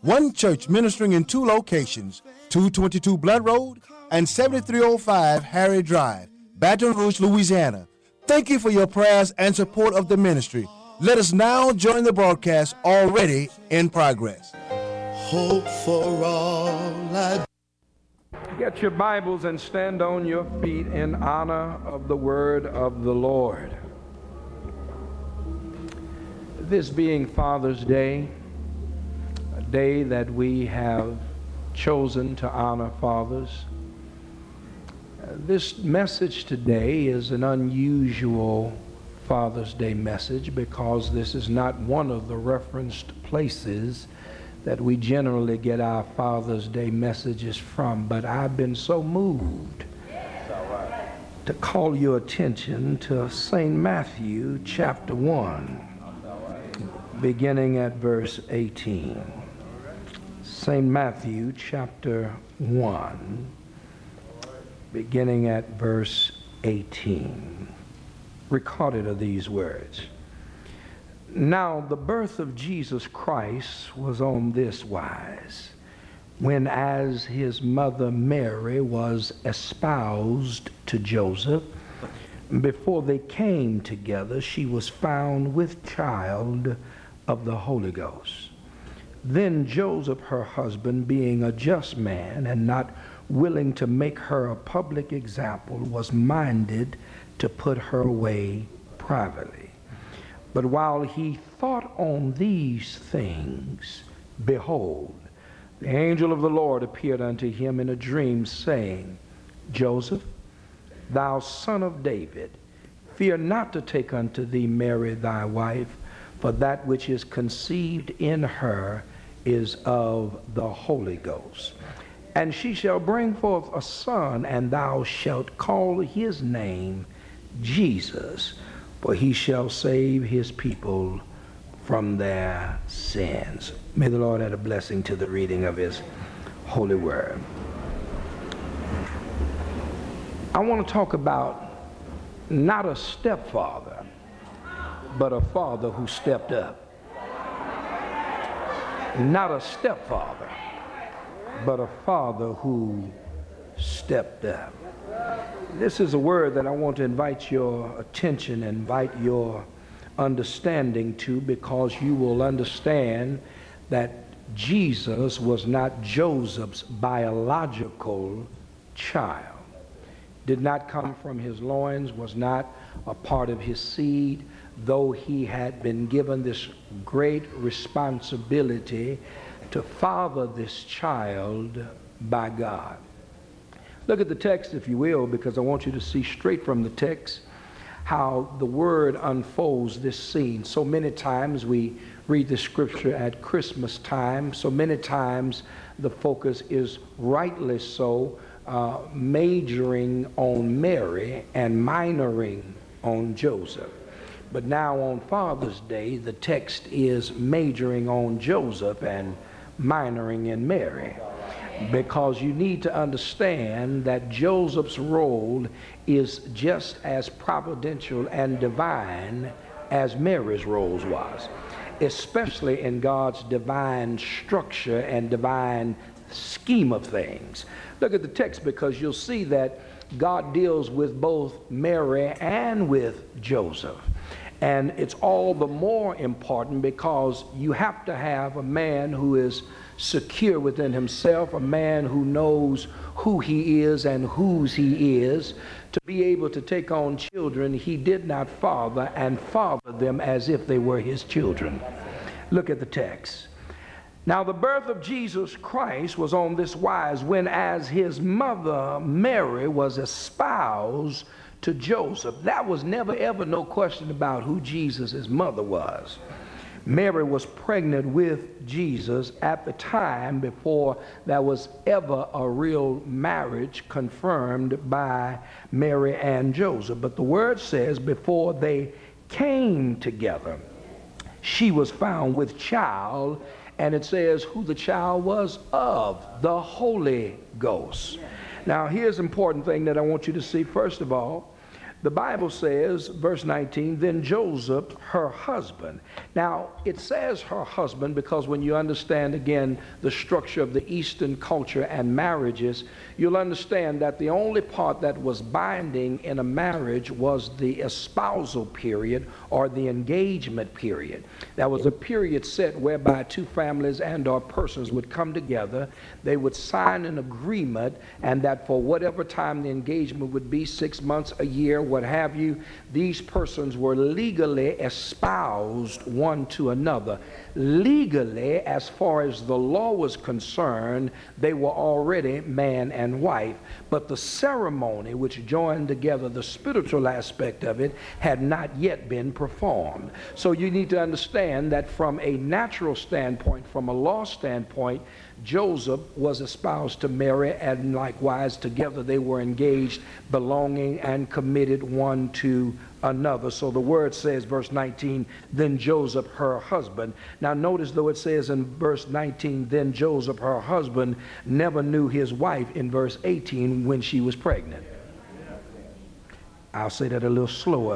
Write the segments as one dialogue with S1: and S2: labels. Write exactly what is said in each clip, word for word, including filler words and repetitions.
S1: One church ministering in two locations, two twenty-two Blunt Road and seventy-three oh five Harry Drive, Baton Rouge, Louisiana. Thank you for your prayers and support of the ministry. Let us now join the broadcast already in progress.
S2: Hope for all I
S3: Get your Bibles and stand on your feet in honor of the word of the Lord. This being Father's Day, a day that we have chosen to honor fathers, this message today is an unusual Father's Day message because this is not one of the referenced places that we generally get our Father's Day messages from, but I've been so moved to call your attention to Saint Matthew chapter one, beginning at verse eighteen. Saint Matthew chapter one, beginning at verse eighteen. Recorded are these words. Now the birth of Jesus Christ was on this wise, when as his mother Mary was espoused to Joseph, before they came together, she was found with child of the Holy Ghost. Then Joseph, her husband, being a just man and not willing to make her a public example, was minded to put her away privately. But while he thought on these things, behold, the angel of the Lord appeared unto him in a dream, saying, Joseph, thou son of David, fear not to take unto thee Mary thy wife, for that which is conceived in her is of the Holy Ghost. And she shall bring forth a son, and thou shalt call his name Jesus, for he shall save his people from their sins. May the Lord add a blessing to the reading of his holy word. I want to talk about not a stepfather, but a father who stepped up. Not a stepfather, but a father who stepped up. This is a word that I want to invite your attention, invite your understanding to, because you will understand that Jesus was not Joseph's biological child. Did not come from his loins, was not a part of his seed, though he had been given this great responsibility to father this child by God. Look at the text, if you will, because I want you to see straight from the text how the word unfolds this scene. So many times we read the scripture at Christmas time. So many times the focus is rightly so uh, majoring on Mary and minoring on Joseph. But now on Father's Day, the text is majoring on Joseph and minoring in Mary. Because you need to understand that Joseph's role is just as providential and divine as Mary's role was, especially in God's divine structure and divine scheme of things. Look at the text, because you'll see that God deals with both Mary and with Joseph. And it's all the more important because you have to have a man who is secure within himself, a man who knows who he is and whose he is, to be able to take on children he did not father and father them as if they were his children. Look at the text. Now the birth of Jesus Christ was on this wise, when as his mother Mary was espoused to Joseph. That was never ever no question about who Jesus' mother was. Mary was pregnant with Jesus at the time before there was ever a real marriage confirmed by Mary and Joseph. But the word says before they came together, she was found with child, and it says who the child was of the Holy Ghost. Now here's an important thing that I want you to see. First of all, The Bible says, verse nineteen, then Joseph, her husband. Now, it says her husband because when you understand, again, the structure of the Eastern culture and marriages, you'll understand that the only part that was binding in a marriage was the espousal period or the engagement period. That was a period set whereby two families and or persons would come together. They would sign an agreement, and that for whatever time the engagement would be, six months, a year, what have you, these persons were legally espoused one to another. Legally, as far as the law was concerned, they were already man and wife. But the ceremony which joined together the spiritual aspect of it had not yet been performed. So you need to understand that from a natural standpoint, from a law standpoint, Joseph was espoused to Mary, and likewise together they were engaged, belonging and committed one to another. So the word says, verse nineteen, then Joseph, her husband. Now notice, though it says in verse nineteen, then Joseph, her husband, never knew his wife in verse eighteen when she was pregnant. I'll say that a little slower.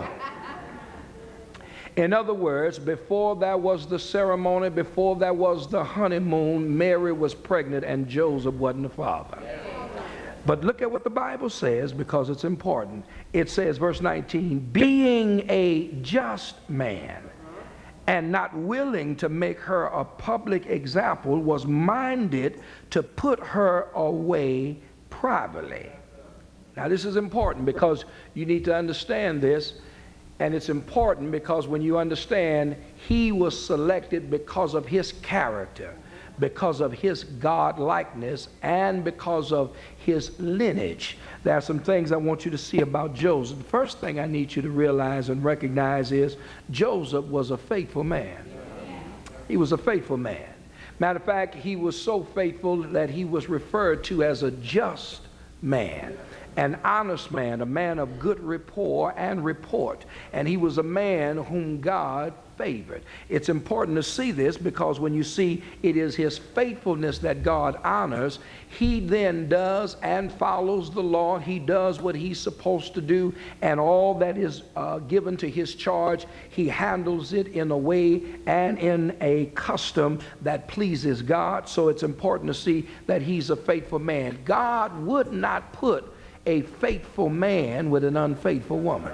S3: In other words, before that was the ceremony, before that was the honeymoon, Mary was pregnant and Joseph wasn't the father. But look at what the Bible says, because it's important. It says, verse nineteen, being a just man and not willing to make her a public example, was minded to put her away privately. Now this is important because you need to understand this. And it's important because when you understand, he was selected because of his character, because of his God-likeness, and because of his lineage. There are some things I want you to see about Joseph. The first thing I need you to realize and recognize is Joseph was a faithful man. He was a faithful man. Matter of fact, he was so faithful that he was referred to as a just man. An honest man, a man of good rapport and report. And he was a man whom God favored. It's important to see this because when you see it is his faithfulness that God honors, he then does and follows the law. He does what he's supposed to do, and all that is uh, given to his charge, he handles it in a way and in a custom that pleases God. So it's important to see that he's a faithful man. God would not put a faithful man with an unfaithful woman.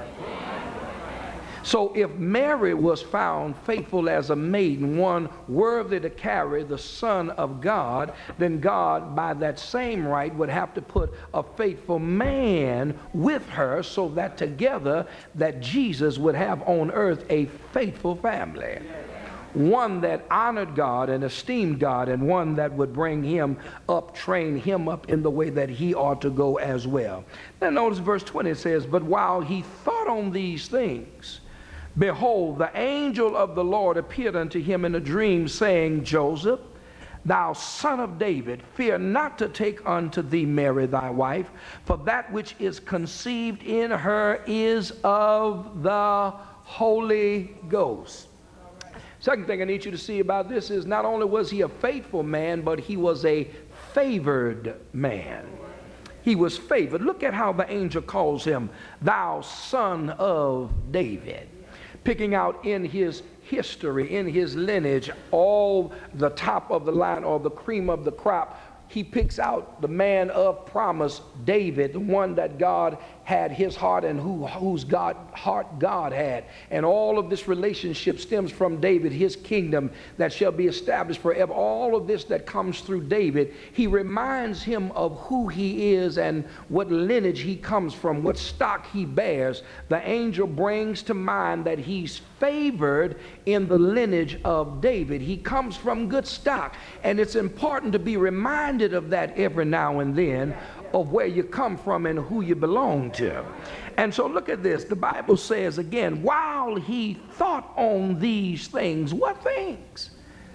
S3: So if Mary was found faithful as a maiden, one worthy to carry the Son of God, then God, by that same right, would have to put a faithful man with her so that together that Jesus would have on earth a faithful family. One that honored God and esteemed God, and one that would bring him up, train him up in the way that he ought to go as well. Then notice verse twenty, it says, but while he thought on these things, behold, the angel of the Lord appeared unto him in a dream, saying, Joseph, thou son of David, fear not to take unto thee Mary thy wife, for that which is conceived in her is of the Holy Ghost. Second thing I need you to see about this is not only was he a faithful man, but he was a favored man. He was favored. Look at how the angel calls him, thou son of David. Picking out in his history, in his lineage, all the top of the line or the cream of the crop. He picks out the man of promise, David, the one that God had his heart and who, whose God, heart God had. And all of this relationship stems from David, his kingdom that shall be established forever. All of this that comes through David, he reminds him of who he is and what lineage he comes from, what stock he bears. The angel brings to mind that he's favored in the lineage of David. He comes from good stock, and it's important to be reminded of that every now and then, of where you come from and who you belong to. And so look at this. The Bible says again, while he thought on these things. What things?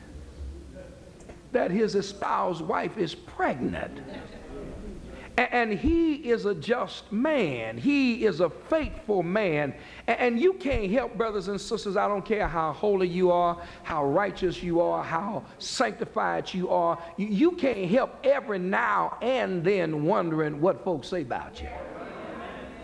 S3: That his espoused wife is pregnant. And he is a just man. He is a faithful man. And you can't help, brothers and sisters, I don't care how holy you are, how righteous you are, how sanctified you are. You can't help every now and then wondering what folks say about you.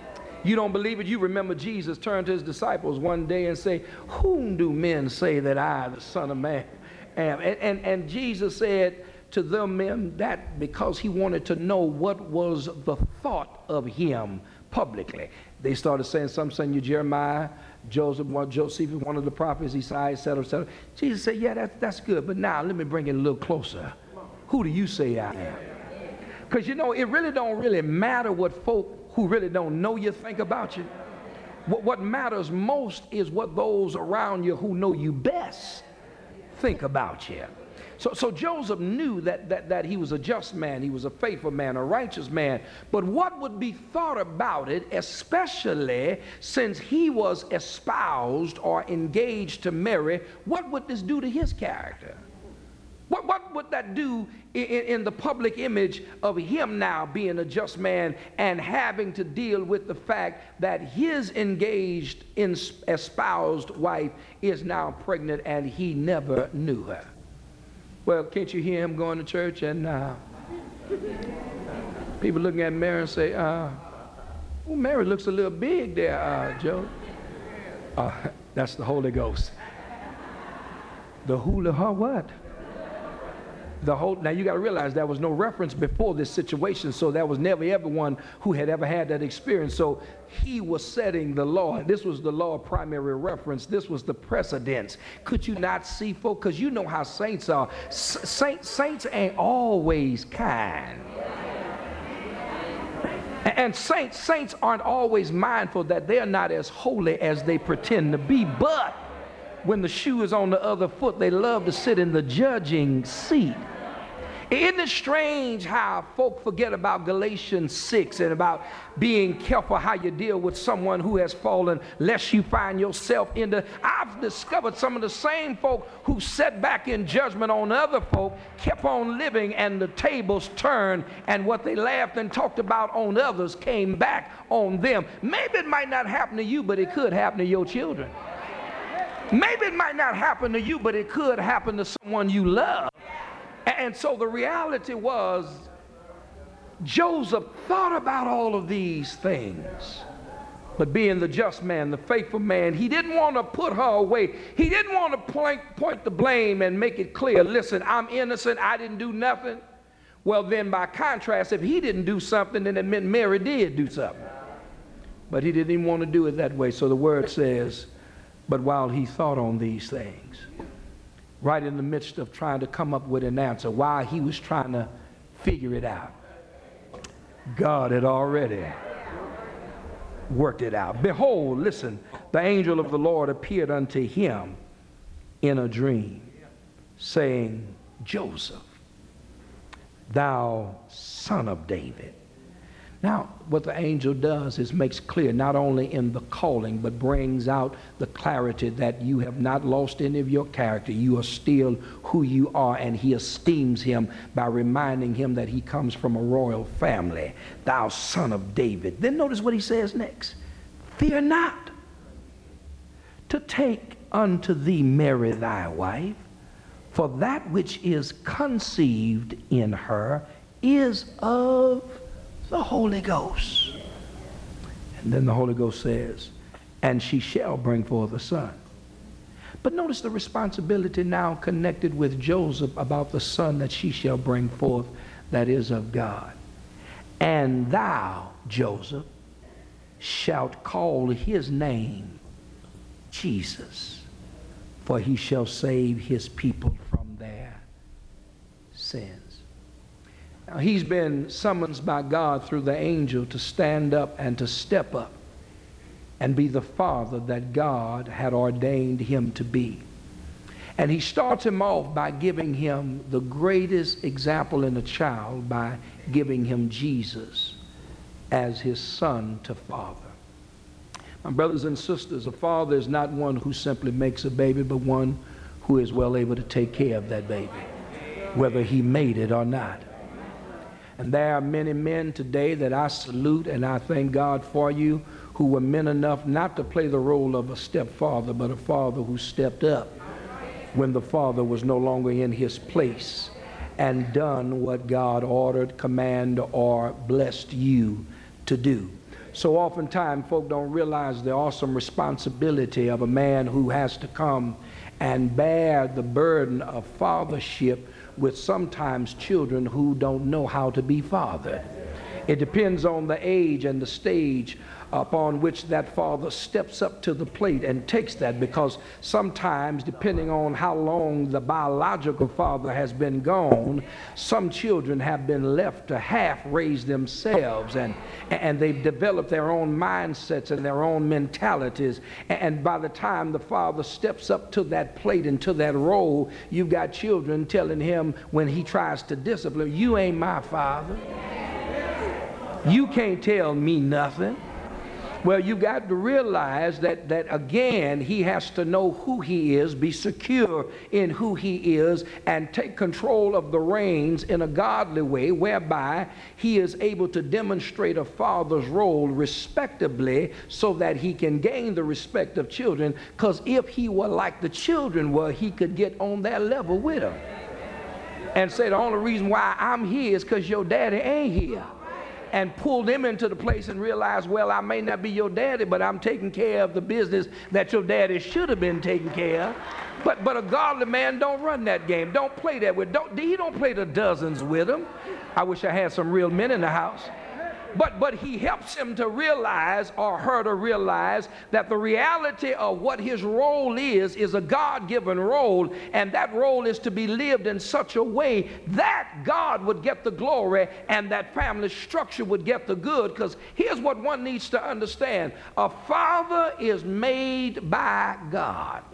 S3: You don't believe it? You remember Jesus turned to his disciples one day and say, whom do men say that I, the Son of Man, am? And, and, and Jesus said to them men that because he wanted to know what was the thought of him publicly. They started saying, some saying you Jeremiah, Joseph, one, Josephus, one of the prophets, Isaiah, et cetera, et cetera. Jesus said, yeah, that, that's good. But now let me bring it a little closer. Who do you say I am? Because, you know, it really don't really matter what folk who really don't know you think about you. What, what matters most is what those around you who know you best think about you. So, so Joseph knew that, that, that he was a just man, he was a faithful man, a righteous man. But what would be thought about it, especially since he was espoused or engaged to Mary, what would this do to his character? What, what would that do in, in the public image of him now being a just man and having to deal with the fact that his engaged, espoused wife is now pregnant and he never knew her? Well, can't you hear him going to church and uh, people looking at Mary and say, uh, well, Mary looks a little big there, uh, Joe. Uh, that's the Holy Ghost. The hula huh what? The whole, now you got to realize there was no reference before this situation, so there was never everyone who had ever had that experience. So he was setting the law. This was the law of primary reference. This was the precedence. Could you not see, folks? Because you know how saints are. S saints, saints ain't always kind. And saints, saints aren't always mindful that they're not as holy as they pretend to be. But when the shoe is on the other foot, they love to sit in the judging seat. Isn't it strange how folk forget about Galatians six and about being careful how you deal with someone who has fallen, lest you find yourself in the... I've discovered some of the same folk who sat back in judgment on other folk kept on living, and the tables turned, and what they laughed and talked about on others came back on them. Maybe it might not happen to you, but it could happen to your children. Maybe it might not happen to you, but it could happen to someone you love. And so the reality was, Joseph thought about all of these things. But being the just man, the faithful man, he didn't want to put her away. He didn't want to point, point the blame and make it clear, listen, I'm innocent, I didn't do nothing. Well, then by contrast, if he didn't do something, then it meant Mary did do something. But he didn't even want to do it that way. So the word says, but while he thought on these things, right in the midst of trying to come up with an answer, while he was trying to figure it out, God had already worked it out. Behold, listen, the angel of the Lord appeared unto him in a dream, saying, Joseph, thou son of David. Now, what the angel does is makes clear not only in the calling, but brings out the clarity that you have not lost any of your character. You are still who you are, and he esteems him by reminding him that he comes from a royal family, thou son of David. Then notice what he says next. Fear not to take unto thee Mary thy wife, for that which is conceived in her is of the Holy Ghost. And then the Holy Ghost says, and she shall bring forth a son. But notice the responsibility now connected with Joseph about the son that she shall bring forth, that is of God. And thou, Joseph, shalt call his name Jesus, for he shall save his people from their sins. Now, he's been summoned by God through the angel to stand up and to step up and be the father that God had ordained him to be. And he starts him off by giving him the greatest example in a child by giving him Jesus as his son to father. My brothers and sisters, a father is not one who simply makes a baby, but one who is well able to take care of that baby, whether he made it or not. And there are many men today that I salute, and I thank God for you, who were men enough not to play the role of a stepfather, but a father who stepped up when the father was no longer in his place and done what God ordered, commanded, or blessed you to do. So oftentimes folk don't realize the awesome responsibility of a man who has to come and bear the burden of fathership with sometimes children who don't know how to be fathered. It depends on the age and the stage upon which that father steps up to the plate and takes that, because sometimes, depending on how long the biological father has been gone, some children have been left to half raise themselves, and, and they've developed their own mindsets and their own mentalities. And by the time the father steps up to that plate and to that role, you've got children telling him when he tries to discipline, "You ain't my father. You can't tell me nothing." Well, you got to realize that, that again, he has to know who he is, be secure in who he is, and take control of the reins in a godly way, whereby he is able to demonstrate a father's role respectably, so that he can gain the respect of children. Because if he were like the children were, he could get on their level with them and say, "The only reason why I'm here is because your daddy ain't here." And pull them into the place and realize, well, I may not be your daddy, but I'm taking care of the business that your daddy should have been taking care of. But but a godly man don't run that game. Don't play that with. Don't he don't play the dozens with them. I wish I had some real men in the house. But but he helps him to realize, or her to realize, that the reality of what his role is is a God-given role, and that role is to be lived in such a way that God would get the glory and that family structure would get the good. Because here's what one needs to understand: a father is made by God.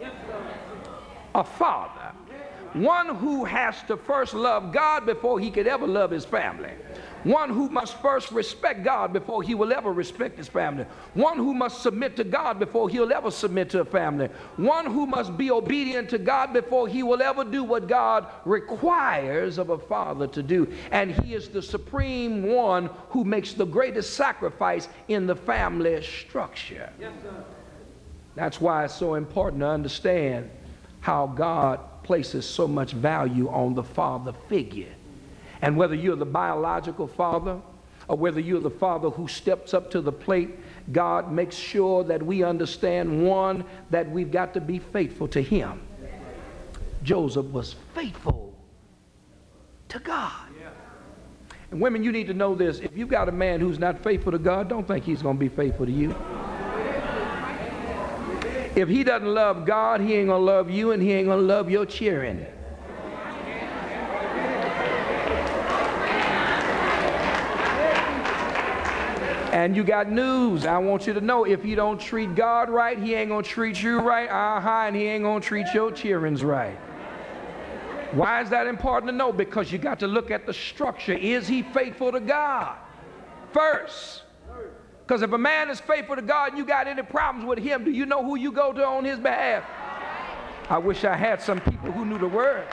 S3: A father, one who has to first love God before he could ever love his family. One who must first respect God before he will ever respect his family. One who must submit to God before he'll ever submit to a family. One who must be obedient to God before he will ever do what God requires of a father to do. And he is the supreme one who makes the greatest sacrifice in the family structure. Yes, sir. That's why it's so important to understand how God places so much value on the father figure. And whether you're the biological father or whether you're the father who steps up to the plate, God makes sure that we understand, one, that we've got to be faithful to him. Joseph was faithful to God. And women, you need to know this: if you've got a man who's not faithful to God, don't think he's going to be faithful to you. If he doesn't love God, he ain't going to love you, and he ain't going to love your cheering. And you got news. I want you to know, if you don't treat God right, he ain't going to treat you right. Uh-huh, and he ain't going to treat your cheerings right. Why is that important to know? Because you got to look at the structure. Is he faithful to God first? Because if a man is faithful to God and you got any problems with him, do you know who you go to on his behalf? I wish I had some people who knew the word.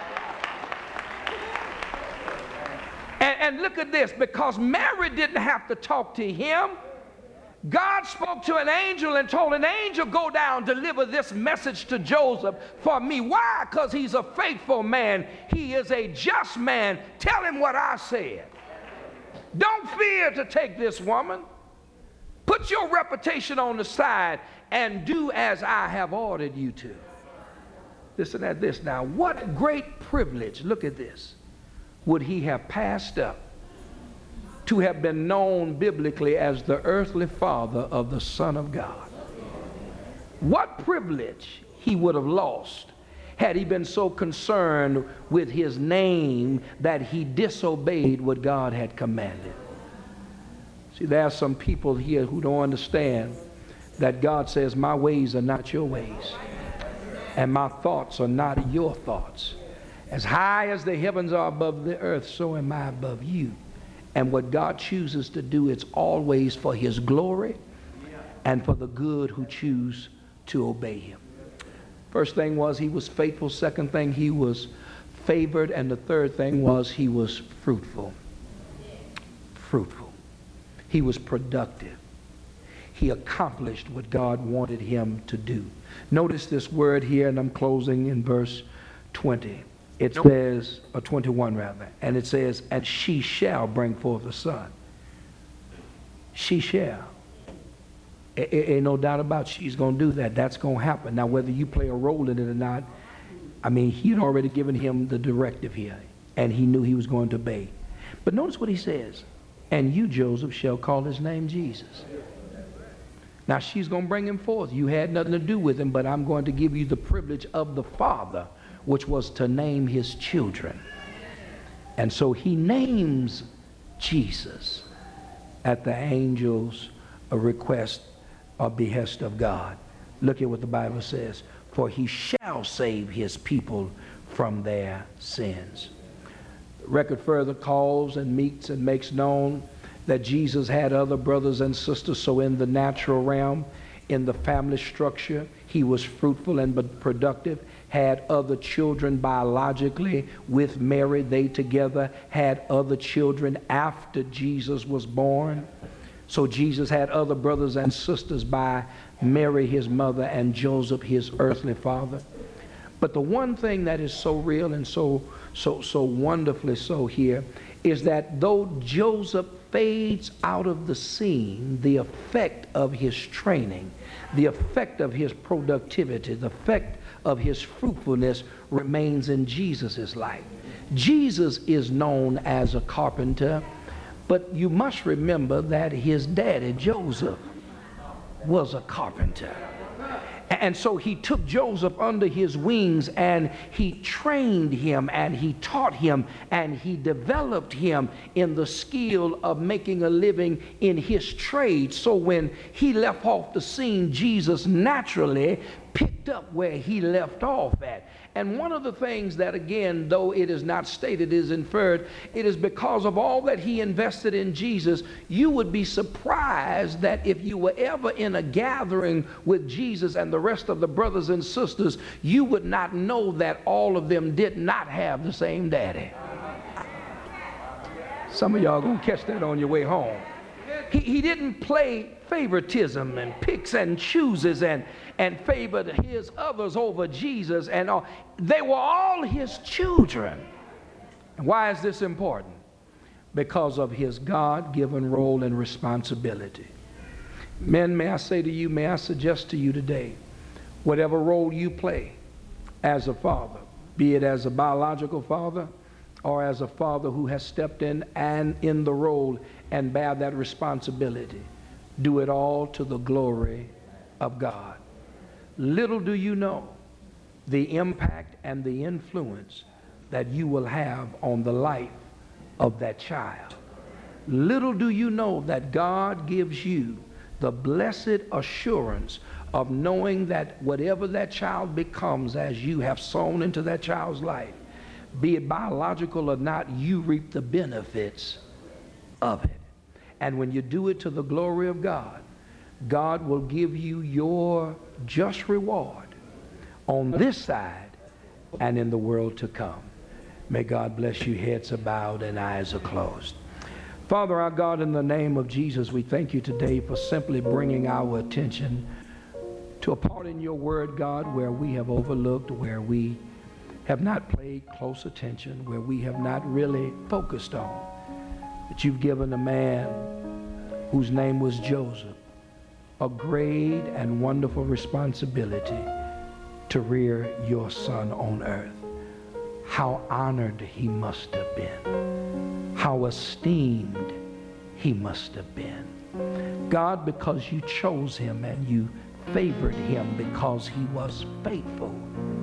S3: And, and look at this: because Mary didn't have to talk to him, God spoke to an angel and told an angel, "Go down, deliver this message to Joseph for me." Why? Because he's a faithful man. He is a just man. Tell him what I said. Don't fear to take this woman. Put your reputation on the side and do as I have ordered you to. Listen at this now. What great privilege, look at this, would he have passed up to have been known biblically as the earthly father of the Son of God? What privilege he would have lost had he been so concerned with his name that he disobeyed what God had commanded. See, there are some people here who don't understand that God says, "My ways are not your ways, and my thoughts are not your thoughts. As high as the heavens are above the earth, so am I above you." And what God chooses to do, it's always for his glory and for the good who choose to obey him. First thing was he was faithful. Second thing, he was favored. And the third thing was he was fruitful. Fruitful. He was productive. He accomplished what God wanted him to do. Notice this word here, and I'm closing in verse twenty. It nope. says, or twenty-one rather, and it says, "And she shall bring forth a son." She shall. Ain't no doubt about it. She's going to do that. That's going to happen. Now, whether you play a role in it or not, I mean, he had already given him the directive here, and he knew he was going to obey. But notice what he says. And you, Joseph, shall call his name Jesus. Now, she's going to bring him forth. You had nothing to do with him, but I'm going to give you the privilege of the Father, which was to name his children. And so he names Jesus at the angel's request or behest of God. Look at what the Bible says. For he shall save his people from their sins. The record further calls and meets and makes known that Jesus had other brothers and sisters. So in the natural realm, in the family structure, he was fruitful and productive, had other children biologically with Mary. They together had other children after Jesus was born. So Jesus had other brothers and sisters by Mary, his mother, and Joseph, his earthly father. But the one thing that is so real and so, so, so wonderfully so here is that though Joseph fades out of the scene, the effect of his training, the effect of his productivity, the effect of his fruitfulness remains in Jesus' life. Jesus is known as a carpenter, but you must remember that his daddy, Joseph, was a carpenter. And so he took Joseph under his wings and he trained him and he taught him and he developed him in the skill of making a living in his trade. So when he left off the scene, Jesus naturally picked up where he left off at. And one of the things that, again, though it is not stated, is inferred, it is because of all that he invested in Jesus. You would be surprised that if you were ever in a gathering with Jesus and the rest of the brothers and sisters, you would not know that all of them did not have the same daddy. Some of y'all are going to catch that on your way home. He, he didn't play favoritism and picks and chooses and, and favored his others over Jesus and all. They were all his children. And why is this important? Because of his God-given role and responsibility. Men, may I say to you, may I suggest to you today, whatever role you play as a father, be it as a biological father or as a father who has stepped in and in the role and bear that responsibility, do it all to the glory of God. Little do you know the impact and the influence that you will have on the life of that child. Little do you know that God gives you the blessed assurance of knowing that whatever that child becomes as you have sown into that child's life, be it biological or not, you reap the benefits of it. And when you do it to the glory of God, God will give you your just reward on this side and in the world to come. May God bless you. Heads are bowed and eyes are closed. Father, our God, in the name of Jesus, we thank you today for simply bringing our attention to a part in your word, God, where we have overlooked, where we have not paid close attention, where we have not really focused on. That you've given a man whose name was Joseph a great and wonderful responsibility to rear your son on earth. How honored he must have been. How esteemed he must have been. God, because you chose him and you favored him because he was faithful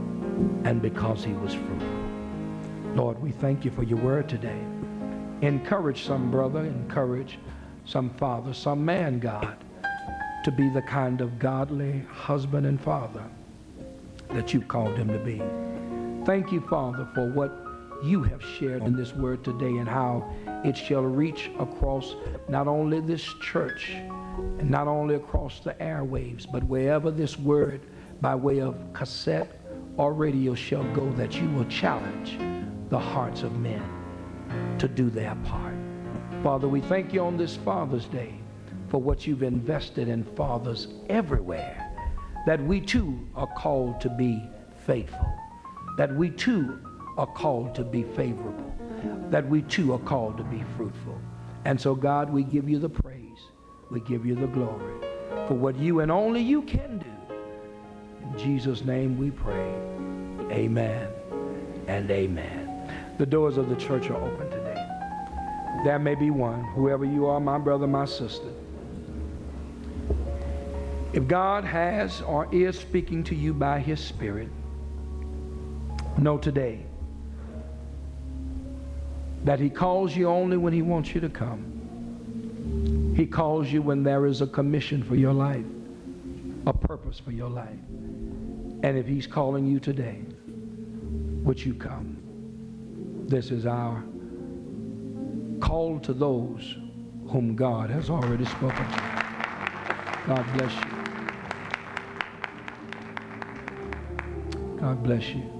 S3: and because he was fruitful. Lord, we thank you for your word today. Encourage some brother, encourage some father, some man, God, to be the kind of godly husband and father that you've called him to be. Thank you, Father, for what you have shared in this word today and how it shall reach across not only this church and not only across the airwaves, but wherever this word by way of cassette or radio shall go, that you will challenge the hearts of men to do their part. Father, we thank you on this Father's Day for what you've invested in fathers everywhere, that we too are called to be faithful, that we too are called to be favorable, that we too are called to be fruitful. And so, God, we give you the praise, we give you the glory for what you and only you can do. In Jesus' name we pray. Amen and amen. The doors of the church are open today. There may be one, whoever you are, my brother, my sister. If God has or is speaking to you by his Spirit, know today that he calls you only when he wants you to come. He calls you when there is a commission for your life, a purpose for your life. And if he's calling you today, would you come? This is our call to those whom God has already spoken to. God bless you. God bless you.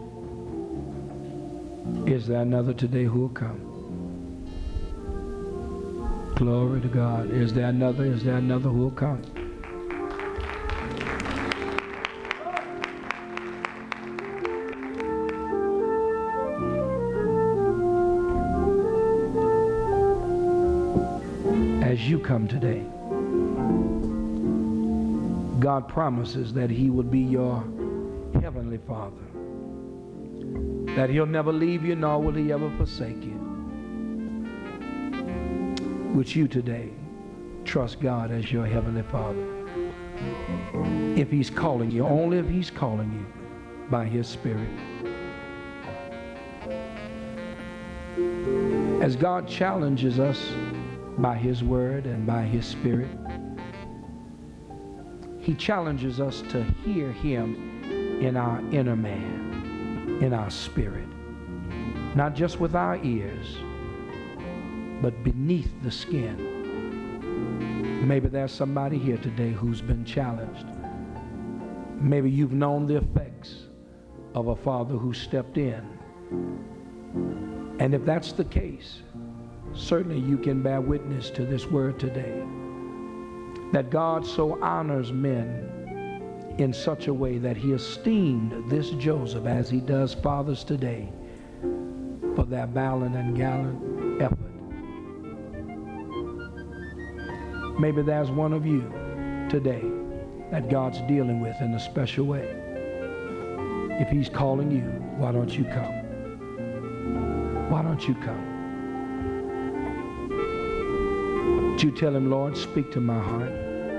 S3: Is there another today who will come? Glory to God. Is there another? Is there another who will come? As you come today, God promises that he will be your Heavenly Father, that he'll never leave you, nor will he ever forsake you. Would you today trust God as your Heavenly Father? If he's calling you, only if he's calling you by his Spirit. As God challenges us by his word and by his Spirit, he challenges us to hear him in our inner man, in our spirit, not just with our ears, but beneath the skin. Maybe there's somebody here today who's been challenged. Maybe you've known the effects of a father who stepped in. And if that's the case, certainly you can bear witness to this word today, that God so honors men in such a way that he esteemed this Joseph, as he does fathers today, for their valiant and gallant effort. Maybe there's one of you today that God's dealing with in a special way. If he's calling you, why don't you come? Why don't you come? Would you tell him, Lord, speak to my heart.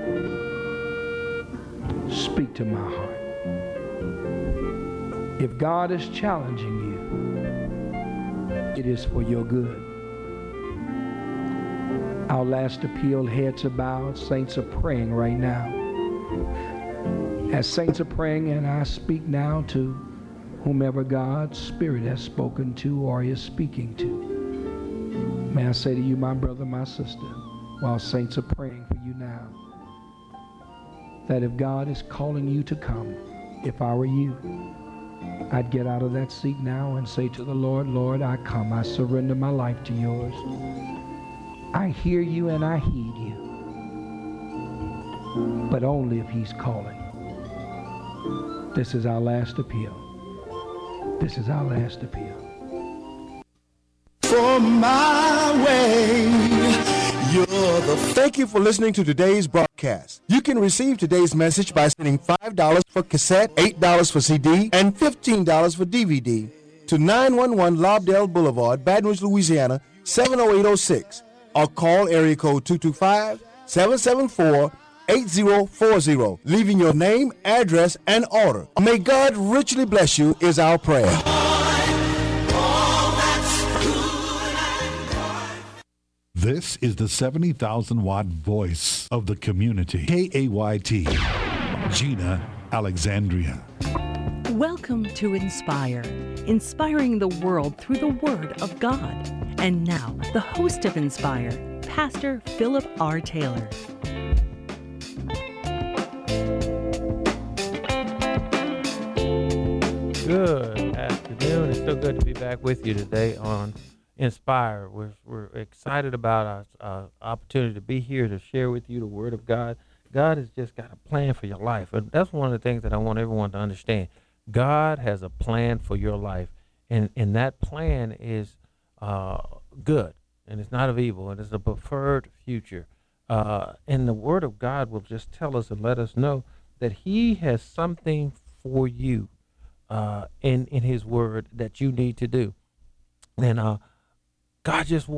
S3: Speak to my heart. If God is challenging you, it is for your good. Our last appeal, heads are bowed, saints are praying right now. As saints are praying, and I speak now to whomever God's Spirit has spoken to or is speaking to. May I say to you, my brother, my sister, while saints are praying for you now, that if God is calling you to come, if I were you, I'd get out of that seat now and say to the Lord, Lord, I come. I surrender my life to yours. I hear you and I heed you, but only if he's calling. This is our last appeal. This is our last appeal.
S2: For my way, you're the...
S1: Thank you for listening to today's broadcast. You can receive today's message by sending five dollars for cassette, eight dollars for C D, and fifteen dollars for D V D to nine one one Lobdell Boulevard, Baton Rouge, Louisiana, seven oh eight oh six, or call area code two two five, seven seven four, eight zero four zero, leaving your name, address, and order. May God richly bless you is our prayer.
S4: This is the seventy thousand watt voice of the community. K A Y T, Gina Alexandria.
S5: Welcome to Inspire, inspiring the world through the Word of God. And now, the host of Inspire, Pastor Philip R. Taylor.
S6: Good afternoon. It's so good to be back with you today on Inspire. We're, we're excited about our uh, opportunity to be here to share with you the Word of God. God has just got a plan for your life. And that's one of the things that I want everyone to understand. God has a plan for your life, and, and that plan is uh, good, and it's not of evil, and it's a preferred future Uh, and the Word of God will just tell us and let us know that He has something for you uh, in in His Word that you need to do. And uh, God just wants